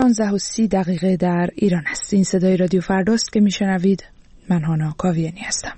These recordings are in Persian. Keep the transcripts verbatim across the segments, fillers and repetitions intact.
پانزده و سی دقیقه در ایران است. این صدای رادیو فرداست که میشنوید. من هانا کاویانی هستم.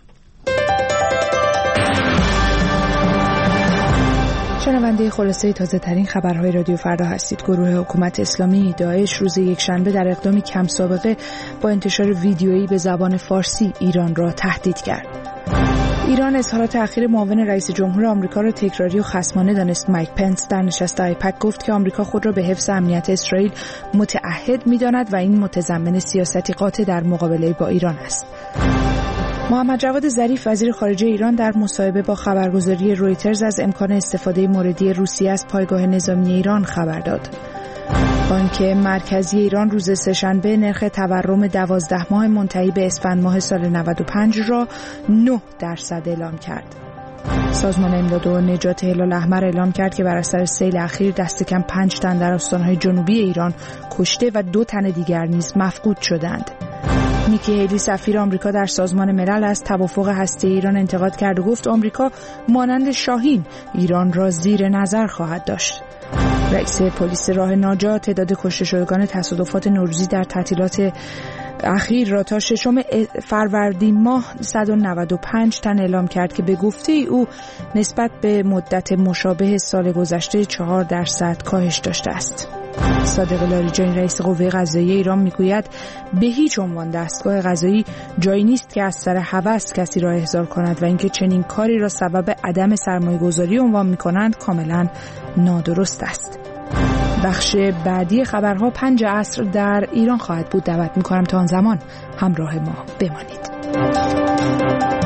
شنونده خلاصه تازه ترین خبرهای رادیو فردا هستید. گروه حکومت اسلامی داعش روز یکشنبه در اقدامی کم سابقه با انتشار ویدیویی به زبان فارسی ایران را تهدید کرد. ایران اظهارات تأخیر معاون رئیس جمهور آمریکا را تکراری و خصمانه دانست. مایک پنس در نشست آیپک گفت که آمریکا خود را به حفظ امنیت اسرائیل متعهد می‌داند و این متضمن سیاستی قاطع در مقابله با ایران است. محمد جواد ظریف وزیر خارجه ایران در مصاحبه با خبرگزاری رویترز از امکان استفاده موردی روسیه از پایگاه نظامی ایران خبر داد. بانک مرکزی ایران روز سه‌شنبه نرخ تورم دوازده ماه منتهی به اسفند ماه سال نود و پنج را نه درصد اعلام کرد. سازمان امداد و نجات هلال احمر اعلام کرد که بر اثر سیل اخیر دست کم پنج تن در استان‌های جنوبی ایران کشته و دو تن دیگر نیز مفقود شدند. نیکی هیلی سفیر آمریکا در سازمان ملل از توافق هسته‌ای ایران انتقاد کرد و گفت آمریکا مانند شاهین ایران را زیر نظر خواهد داشت. رئیس پلیس راه ناجا تعداد کشته شدگان تصادفات نوروزی در تعطیلات اخیر را تا ششم فروردین ماه صد و نود و پنج تن اعلام کرد که به گفته او نسبت به مدت مشابه سال گذشته چهار درصد کاهش داشته است. صادق لاریجانی رئیس قوه قضاییه ایران میگوید به هیچ عنوان دستگاه قضایی جایی نیست که از سر هوس کسی را احضار کند و اینکه چنین کاری را سبب عدم سرمایه‌گذاری عنوان می‌کنند کاملا نادرست است. بخش بعدی خبرها پنج عصر در ایران خواهد بود. دعوت می‌کنم تا آن زمان همراه ما بمانید.